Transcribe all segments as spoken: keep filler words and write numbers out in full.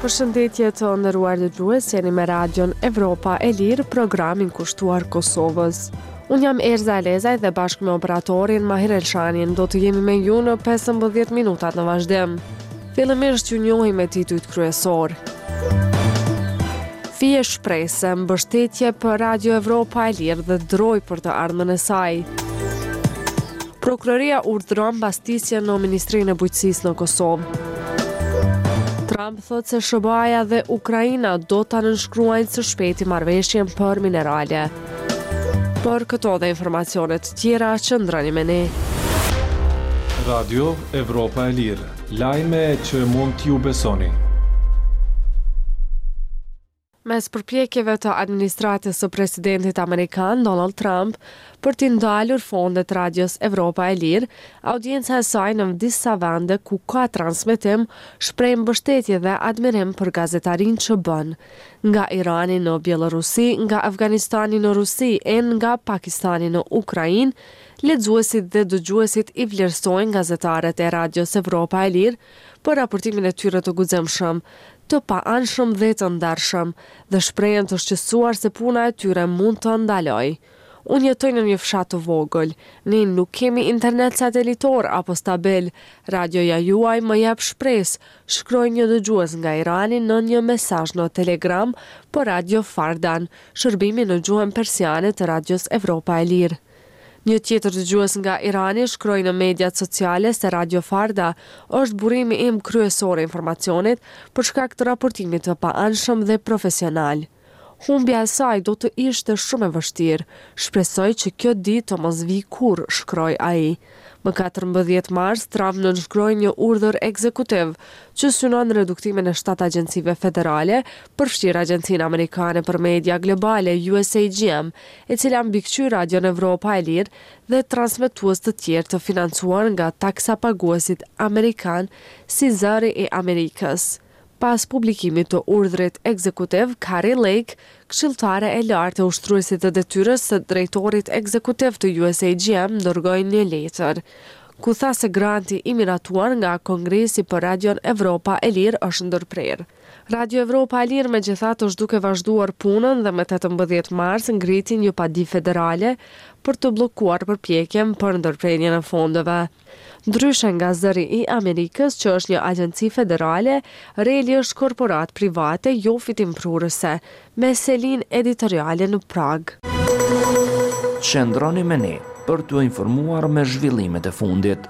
Përshëndetje të nderuar dëgjues, jeni me Radion Evropa e Lirë, programin kushtuar Kosovës. Unë jam Erza Elezaj dhe bashkë me operatorin Mahir Elshanin do të jemi me ju në pesëmbëdhjetë minutat në vazhdim. Fillimisht ju njohim me titujt kryesor. Fije shpresë, mbështetje për Radio Evropa e Lirë dhe droj për të ardhmen e saj. Prokuroria urdhëron mbastisje në Ministrinë e Bujqësisë në Kosovë. Trump thot se S B A-ja dhe Ukraina do ta nënshkruajnë së shpejti marrëveshjen për minerale. Për këto dhe informacionet tjera, qëndroni me ne. Radio Evropa e Lirë, lajme që mund t'ju besoni. Mes përpjekjeve të administratës së presidentit amerikan Donald Trump për t'i ndalur fondet Radios Evropa e Lirë, audienca e saj në disa vende ku ka transmetim shpreh mbështetje dhe admirim për gazetarinë që bën, nga Irani në Bielorusi, nga Afganistani në Rusi e nga Pakistani në Ukrainë. Lexuesit dhe dëgjuesit i vlerësojnë gazetarët e Radios Evropa e Lirë për raportimin e tyre të guximshëm, të pa-anshëm dhe të ndershëm, dhe shprehen të shqetësuar se puna e tyre mund të ndalojë. Unë jetoj në një fshat të vogël, ne nuk kemi internet satelitor apo stabil, radioja juaj më jep shpresë, shkroi një dëgjues nga Irani në një mesazh në Telegram për Radio Fardan, shërbimi në gjuhën persiane të Radios Evropa e Lirë. Një tjetër dëgjues nga Irani shkroi në mediat sociale se Radio Farda është burimi im kryesor i informacionit për shkak të raportimit të pa-anshëm dhe profesional. Humbja e saj do të ishte shumë e vështirë. Shpresoj që kjo ditë të mos vi kurrë, shkroi ai. Më katërmbëdhjetë mars, Trump nënshkroi një urdhër ekzekutiv që synon reduktimin e shtatë agjencive federale, përfshirë Agjencinë Amerikane për Media Globale U S A G M, e cila mbikëqy Radion Evropa e Lirë dhe transmetues të tjerë të financuar nga taksa paguesit amerikan si Zëri i Amerikës. Pas publikimit të urdhrit ekzekutiv, Kari Lake, këshilltare e lartë e ushtruesit të detyrës së drejtorit ekzekutiv të U S A G M, dërgoi një letër, ku tha se granti i miratuar nga Kongresi për Radion Evropa e Lirë është ndërprerë. Radio Evropa e Lirë megjithatë është duke vazhduar punën dhe më tetëmbëdhjetë mars ngriti një padi federale për të bllokuar përpjekjen për ndërprerjen e fondeve. Ndryshe nga Zëri i Amerikës, që është një agjenci federale, Reli është korporat private jo fitimprurëse, me selin editoriale në Prag. Qëndroni me ne për t'u informuar me zhvillimet e fundit.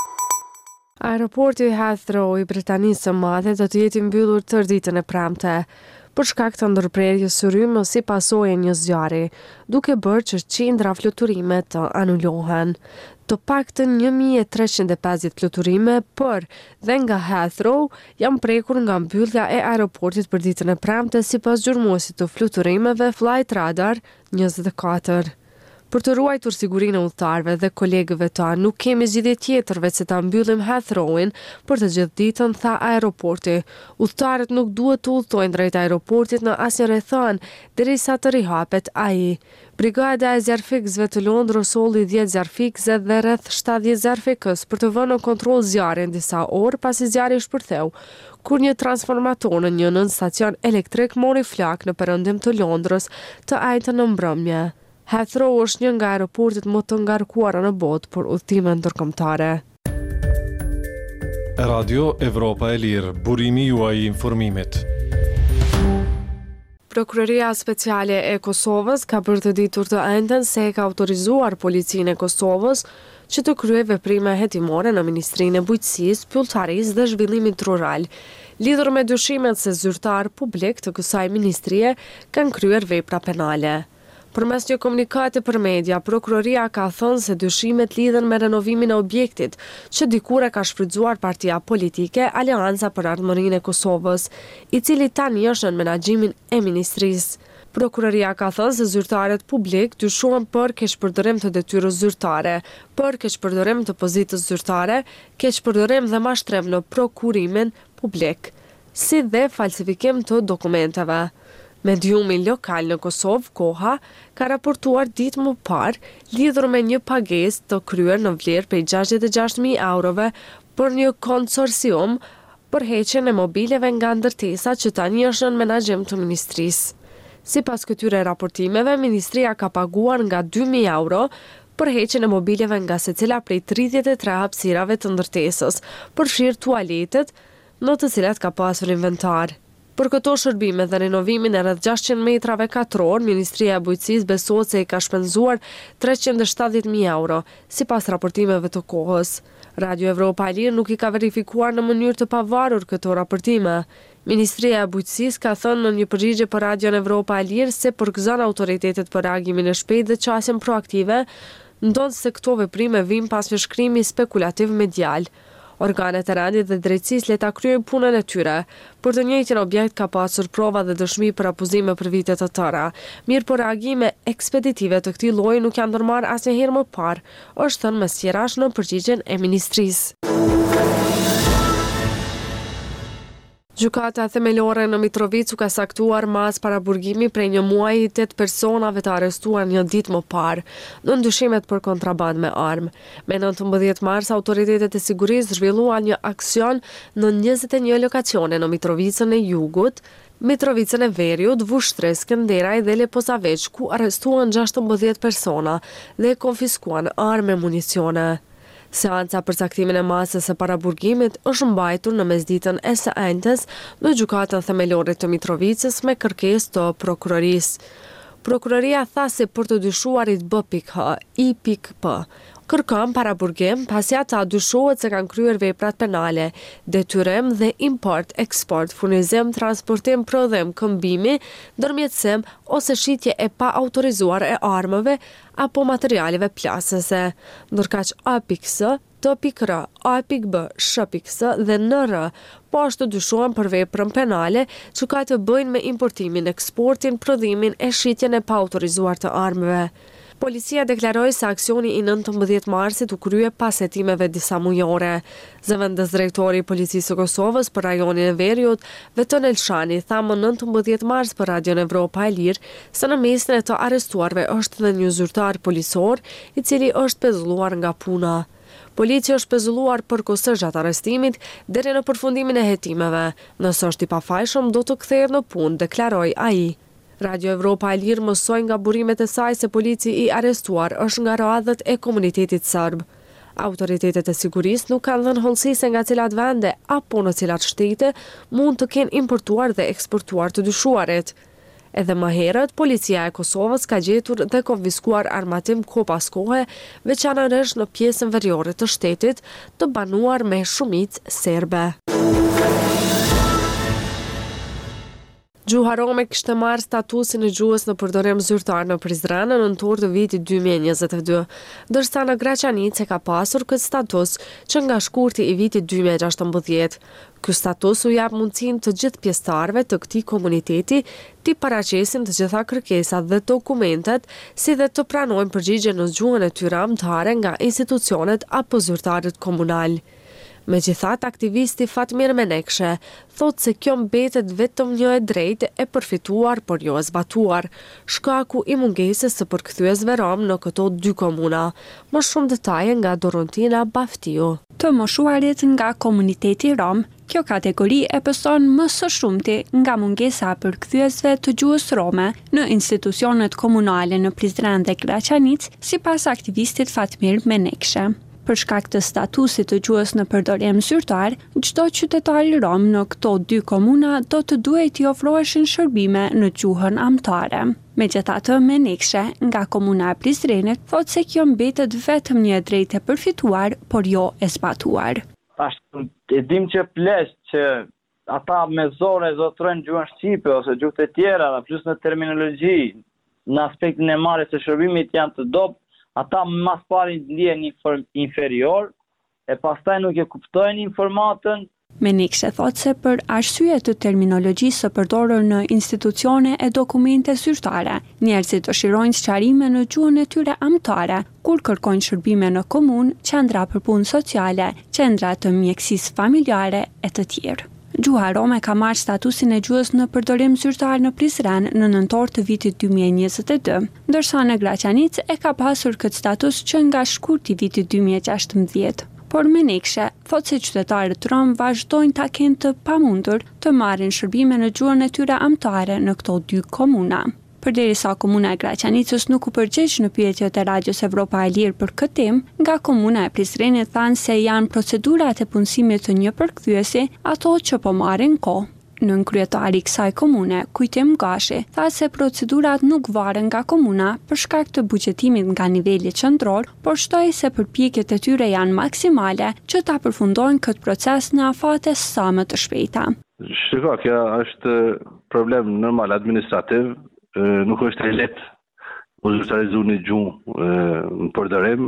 Aeroporti Heathrow i Britanisë së Madhe do të jetë mbyllur tërë ditën e premte, për shkak të ndërprerjes së rrymë si pasojë e një zjarri, duke bërë që qindra fluturime të anulohen. Të paktën një mijë e treqind e pesëdhjetë fluturime për dhe nga Heathrow janë prekur nga mbyllja e aeroportit për ditën e premte sipas gjurmuesit të fluturimeve Flight Radar njëzet e katër. Për të ruajtur sigurinë e udhëtarëve dhe kolegëve tanë, nuk kemi zgjidhje tjetër veç se ta mbyllim Heathrowin për të gjithë ditën, tha aeroporti. Udhëtarët nuk duhet të udhëtojnë drejt aeroportit në asnjë rrethon derisa të rihapet ai. Brigada e zjarfikësve të Londrës solli dhjetë zjarfikëse dhe rreth shtatëdhjetë zjarfikës për të vënë në kontroll zjarrin disa orë pasi zjarri shpërtheu, kur një transformator në një nën stacion elektrik mori flak në perëndim të Londrës të ajtën në mbrëmje. Heathrow është një nga aeroportet më të ngarkuara në botë për udhëtime ndërkombëtare. Radio Evropa e Lirë, burimi juaj i informimit. Prokuroria Speciale e Kosovës ka bërë të ditur të ejtën se ka autorizuar policinë e Kosovës që të kryejë veprime hetimore në Ministrinë e Bujqësisë, Pylltarisë dhe Zhvillimit Rural, lidhur me dyshimet se zyrtar publik të kësaj ministrie kanë kryer vepra penale. Përmes një komunikati për media, prokuroria ka thënë se dyshimet lidhen me renovimin e objektit që dikur e ka shfrytzuar partia politike Aleanca për Ardhmërinë e Kosovës, i cili tani është në menaxhimin e ministrisë. Prokuroria ka thënë se zyrtarët publik dyshohen për keqpërdorim të detyrës zyrtare, për keqpërdorim të pozitës zyrtare, keqpërdorim dhe mashtrim në prokurimin publik, si dhe falsifikim të dokumenteve. Mediumi lokal në Kosovë, Koha, ka raportuar ditë më parë lidhur me një pagesë të kryer në vlerë prej gjashtëdhjetë e gjashtë mijë eurove për një konsorcium përheqjen e mobileve nga ndërtesa që tani është në menaxhim të ministrisë. Sipas këtyre raportimeve, ministria ka paguar nga dy mijë euro përheqjen e mobileve nga secila prej tridhjetë e tre hapësirave të ndërtesës, përfshirë tualetet, në të cilat ka pasur inventar. Për këto shërbime dhe renovimin e rreth gjashtëqind metrave katror, Ministria e Bujqësisë besohet se i ka shpenzuar treqind e shtatëdhjetë mijë euro, sipas raportimeve të kohës. Radio Evropa e Lirë nuk i ka verifikuar në mënyrë të pavarur këto raportime. Ministria e Bujqësisë ka thënë në një përgjigje për Radion Evropa e Lirë se përgëzon autoritetet për reagimin e shpejtë dhe qasjen proaktive, ndonëse se këto veprime vijnë pas një shkrimi spekulativ medial. Organet e rendit dhe drejtësisë le ta kryejnë punën e tyre. Për të njëjtin objekt ka pasur prova dhe dëshmi për abuzime për vite të tëra. Mirë, por reagime ekspeditive të këtij lloji nuk janë ndërmarrë asnjëherë më parë, është thënë mesjerash në përgjigjen e ministrisë. Gjykata themelore në Mitrovicu ka saktuar mas paraburgimi prej një muaji tetë personave të arrestuar një ditë më parë në ndyshimet për kontraband me armë. Me nëntëmbëdhjetë mars, autoritetet e sigurisë zhvilluan një aksion në njëzet e një lokacione në Mitrovicën e Jugut, Mitrovicën e Veriut, Vushtres, Skënderaj dhe Leposaveç, ku arrestuan gjashtëmbëdhjetë persona dhe konfiskuan armë e municione. Seanca për caktimin e masës së paraburgimit është mbajtur në mesditën e së enjtes në gjykatën themelore të Mitrovicës me kërkesë të prokurorisë. Prokuroria tha se për të dyshuarit B H, I P, kërkon paraburgim pasi ata dyshohet se kanë kryer veprat penale, detyrim dhe import, eksport, furnizim, transportim, prodhim, këmbimi, ndërmjetësim ose shitje e pa autorizuar e armëve apo materialeve plasëse. Ndërkaq A P S, T R, A B, Sh S dhe N R po ashtu dyshohen për veprën penale që ka të bëjnë me importimin, eksportin, prodhimin e shitjen e pa autorizuar të armëve. Policia deklaroi se aksioni i nëntëmbëdhjetë marsit u krye pas hetimeve disa mujore. Zëvendës drejtori i Policisë së Kosovës për rajonin e Veriut, Veton Elshani, tha më nëntëmbëdhjetë mars për Radion Evropa e Lirë se në mesin e të arrestuarve është edhe një zyrtar policor i cili është pezulluar nga puna. Policia është pezulluar përkohësisht gjatë arrestimit deri në përfundimin e hetimeve. Nëse është i pafajshëm do të kthehet në punë, deklaroi ai. Radio Evropa e Lirë mësoi nga burimet e saj se polici i arrestuar është nga radhët e komunitetit serb. Autoritetet e sigurisë nuk kanë dhënë hollësi se nga cilat vende apo në cilat shtete mund të kenë importuar dhe eksportuar të dyshuarit. Edhe më herët, policia e Kosovës ka gjetur dhe konfiskuar armatim kohë pas kohe, veçanërisht në pjesën veriore të shtetit, të banuar me shumicë serbe. Gjuha Rome kishte marrë statusin e gjuhës në përdorim zyrtar në Prizren në nëntor të vitit dy mijë e njëzet e dy, ndërsa në Graçanice ka pasur këtë status që nga shkurti i vitit dy mijë e gjashtëmbëdhjetë. Ky status u jap mundësinë të gjithë pjesëtarëve të këtij komuniteti të paraqesin të gjitha kërkesat dhe dokumentet, si dhe të pranojnë përgjigje në gjuhën e tyre anëtare nga institucionet apo zyrtarët komunal. Megjithatë, aktivisti Fatmir Menekshë thotë se kjo mbetet vetëm një e drejtë e përfituar por jo e zbatuar, shkaku i mungesës së përkthyesve rom në këto dy komuna. Më shumë detaje nga Dorontina Baftiu. Të moshuarit nga komuniteti rom, kjo kategori e pëson më së shumti nga mungesa e përkthyesve të gjuhës rome në institucionet komunale në Prizren dhe Graçanic, sipas aktivistit Fatmir Menekshë. Për shkak të statusit të gjuhës në përdorim zyrtar, çdo qytetar i rom në këto dy komuna do të duhet t'i ofroheshin shërbime në gjuhën amtare. Megjithatë, Menekshë nga komuna e Prizrenit thotë se kjo mbetet vetëm një e drejtë e përfituar, por jo e zbatuar. Ashtu e dim që pleqë që ata me zore zotrojnë gjuhën shqipe ose gjuhët e tjera, dhe plus në terminologji, në aspektin e marrjes së shërbimit janë të dobët. Ata mas pari ndjen inferior, e pastaj nuk e kuptojnë informatën. Menekshë thotë se për arsye të terminologjisë së përdorur në institucione e dokumente zyrtare, njerëzit dëshirojnë sqarime në gjuhën e tyre amtare, kur kërkojnë shërbime në komunë, qendra për punë sociale, qendra të mjekësisë familjare e të tjerë. Gjuha rome ka marrë statusin e gjuhës në përdorim zyrtar në Prizren në nëntor të vitit dy mijë e njëzet e dy, ndërsa në Graçanic e ka pasur këtë status që nga shkurti vitit dy mijë e gjashtëmbëdhjetë. por Menekshë thotë se qytetarët rom vazhdojnë ta kenë të pamundur të marrin shërbime në gjuhën e tyre amtare në këto dy komuna. Përderisa komuna e Graçanicës nuk u përgjigj në pyetjet e Radios Evropa e Lirë për këtë temë, nga komuna e Prizrenit thanë se janë procedurat e punësimit të një përkthyesi ato që po marrin kohë. Nën kryetari i kësaj komune, Kujtim Gashi, tha se procedurat nuk varen nga komuna për shkak të buxhetimit nga niveli qendror, por shtoi se përpjekjet e tyre janë maksimale që ta përfundojnë këtë proces në afate sa më të shpejta. Shiko, kjo është problem normal administrativ, nuk është e lehtë u zyrtarizu një gjuhë në përdorim,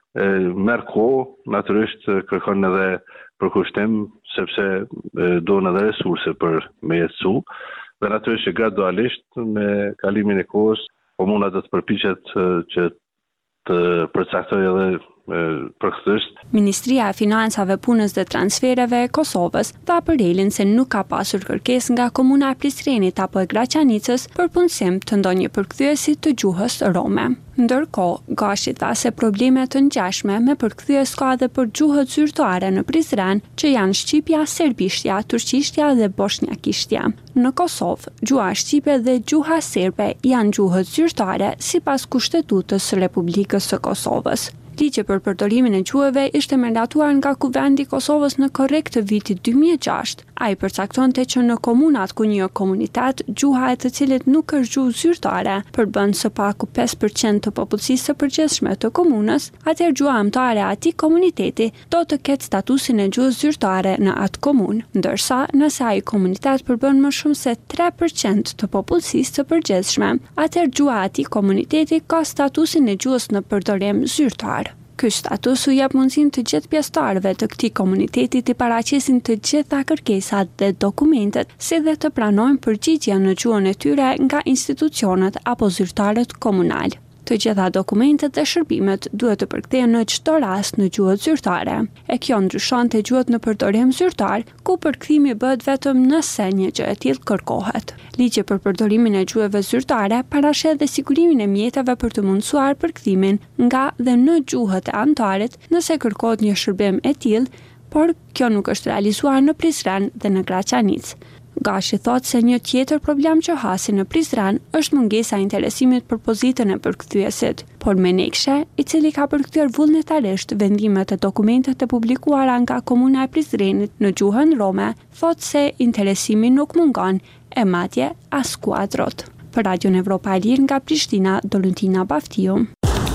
merr kohë, natyrisht kërkon edhe përkushtim, sepse duhen edhe resurse për me jetësu, dhe natyrisht që gradualisht me kalimin e kohës, komuna do të përpiqet që të përcaktoj edhe përkthyest. Ministria e Financave, Punës dhe Transfereve e Kosovës tha për Relin se nuk ka pasur kërkesë nga komuna e Prizrenit apo e Graçanicës për punësim të ndonjë përkthyesi të gjuhës rome. Ndërkohë, Gashi tha se probleme të ngjashme me përkthyes ka edhe për gjuhët zyrtare në Prizren, që janë shqipja, serbishtja, turqishtja dhe bosnjakishtja. Në Kosovë, gjuha shqipe dhe gjuha serbe janë gjuhët zyrtare sipas Kushtetutës së Republikës së Kosovës. Ligji për përdorimin e gjuhëve ishte mandatuar nga Kuvendi i Kosovës në korrekt të vitit dy mijë e gjashtë. Ai përcaktonte që në komunat ku një komunitet, gjuha e të cilit nuk është gjuhë zyrtare, përbën së paku pesë përqind të popullsisë së përgjithshme të komunës, atëherë gjuha amtare e atij komuniteti do të ketë statusin e gjuhës zyrtare në atë komunë, ndërsa nëse ai komunitet përbën më shumë se tre përqind të popullsisë së përgjithshme, atëherë gjuha e atij komuniteti ka statusin e gjuhës në përdorim zyrtar. Ky status u jep mundësinë të gjithë pjesëtarëve të këtij komuniteti të paraqesin të gjitha kërkesat dhe dokumentet, si dhe të pranojnë përgjigje në gjuhën e tyre nga institucionet apo zyrtarët komunal. Të gjitha dokumentet dhe shërbimet duhet të përkthehen në çdo rast në gjuhët zyrtare. E kjo ndryshon te gjuhët në përdorim zyrtar, ku përkthimi bëhet vetëm nëse një gjë e tillë kërkohet. Ligji për përdorimin e gjuhëve zyrtare parashet dhe sigurimin e mjeteve për të mundësuar përkthimin nga dhe në gjuhët e anëtarit nëse kërkohet një shërbim e tillë, por kjo nuk është realizuar në Prizren dhe në Graçanicë. Gashi thot se një tjetër problem që hasi në Prizren është mungesa e interesimit për pozitën e përkthyesit, por Menekshë, i cili ka përkthyer vullnetarisht vendimet e dokumentet e publikuara nga komuna e Prizrenit në gjuhën rome, thot se interesimi nuk mungon, e madje as kuadrot. Për Radion Evropa e Lirë nga Prishtina, Dolentina Baftiu.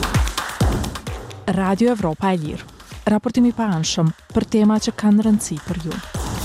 Radio Evropa e Lirë. Raportimi pa anshëm për tema që kanë rëndësi për ju.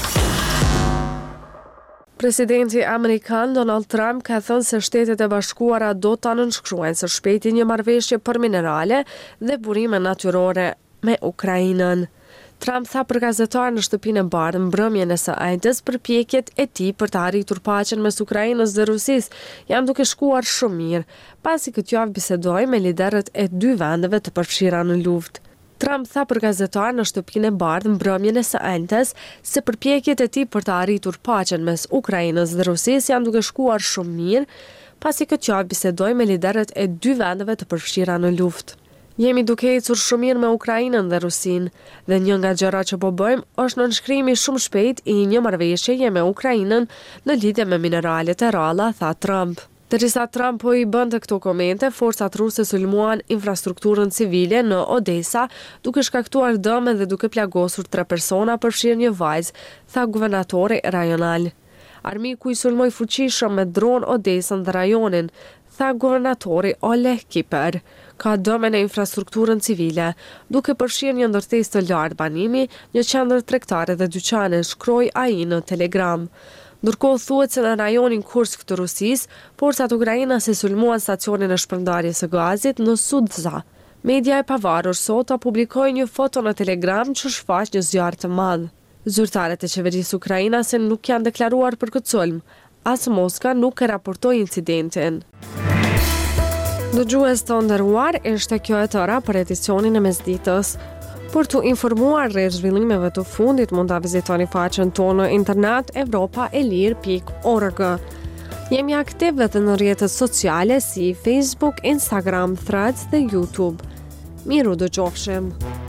Presidenti Amerikan Donald Trump ka thënë se Shtetet e Bashkuara do ta nënshkruajnë së shpejti një marrëveshje për minerale dhe burime natyrore me Ukrainën. Trump tha për gazetarë në Shtëpinë e Bardhë mbrëmjen e së ejtës përpjekjet e tij për të arritur paqen mes Ukrainës dhe Rusisë janë duke shkuar shumë mirë, pasi këtë javë bisedoi me liderët e dy vendeve të përfshira në luftë. Trump tha për gazetarë në Shtëpinë e Bardhë mbrëmjen e së ejtës se përpjekjet e tij për të arritur paqen mes Ukrainës dhe Rusisë janë duke shkuar shumë mirë, pasi këtë javë bisedoi me liderët e dy vendeve të përfshira në luftë. Jemi duke ecur shumë mirë me Ukrainën dhe Rusinë, dhe një nga gjërat që po bëjmë është nënshkrimi shumë shpejt i një marrëveshjeje me Ukrainën në lidhje me mineralet e ralla, tha Trump. Derisa Trump po i bënte këto komente, forcat ruse sulmuan infrastrukturën civile në Odesa, duke shkaktuar dëme dhe duke plagosur tre persona, përfshirë një vajzë, tha guvernatori rajonal. Armiku i sulmoi fuqishëm me dron Odesën dhe rajonin, tha guvernatori Oleg Kiper. Ka dëme në infrastrukturën civile, duke përfshirë një ndërtesë të lartë banimi, një qendër tregtare dhe dyqane, shkroi ai në Telegram. Ndërkohë thuhet se në rajonin Kursk të Rusisë, forcat ukrainase sulmuan stacionin e shpërndarjes së gazit në Sudza. Media e pavarur sot a publikoi një foto në Telegram që shfaq një zjarr të madh. Zyrtarët e qeverisë ukrainase nuk janë deklaruar për këtë sulm, as Moska nuk e raportoi incidentin. Dëgjues të nderuar, ishte kjo e tëra për edicionin e mesditës. Për të informuar rreth zhvillimeve të fundit, mund ta vizitoni faqen tonë në internet evropa e lirë pikë org. Jemi aktiv edhe në rrjetet sociale si Facebook, Instagram, Threads dhe YouTube. Miru dëgjofshim.